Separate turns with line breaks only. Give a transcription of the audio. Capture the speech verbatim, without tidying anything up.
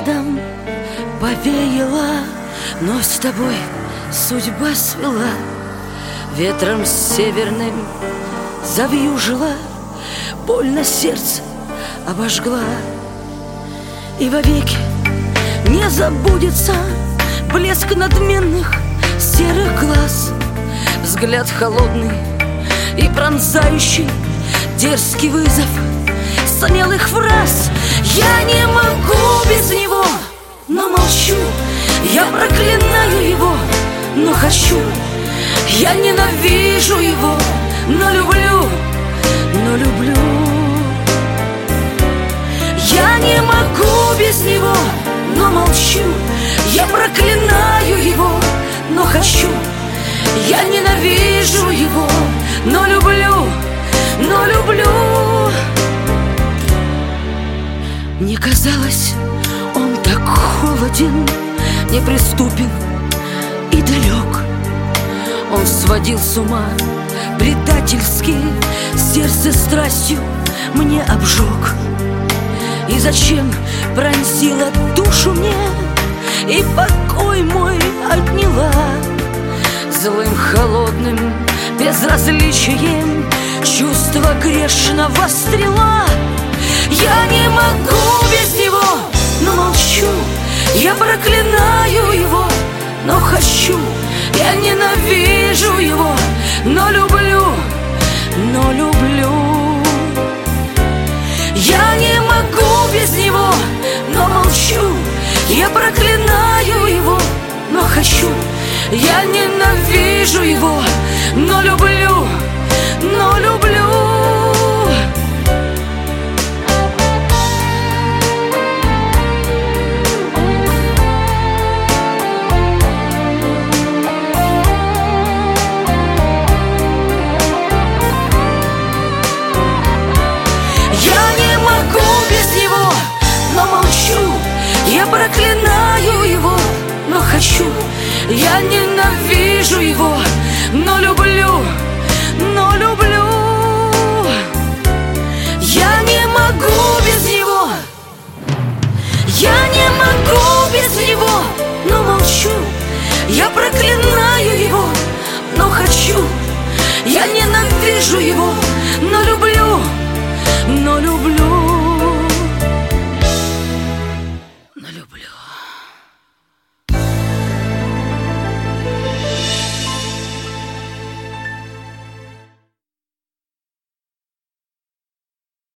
рядом повеяло, но с тобой судьба свела. Ветром северным завьюжила, больно сердце обожгла. И вовеки не забудется блеск надменных серых глаз, взгляд холодный и пронзающий, дерзкий вызов смелых фраз. Я не могу без него, но молчу. Я проклинаю его, но хочу. Я ненавижу его, но люблю, но люблю. Я не могу без него, но молчу. Я проклинаю его, но хочу. Я ненавижу его, но люблю, но люблю. Мне казалось, он так холоден, неприступен и далек. Он сводил с ума предательски, сердце страстью мне обжег. И зачем пронзила душу мне и покой мой отняла? Злым, холодным безразличием чувство грешного стрела. Я не могу без него, но молчу. Я проклинаю его, но хочу. Я ненавижу его, но люблю, но люблю. Я не могу без него, но молчу. Я проклинаю его, но хочу. Я ненавижу его, но люблю, но люблю. Я проклинаю его, но хочу. Я ненавижу его, но люблю, но люблю. Я не могу без него. Я не могу без него, но молчу. Я проклинаю его, но хочу. Я ненавижу его, но люблю, но люблю.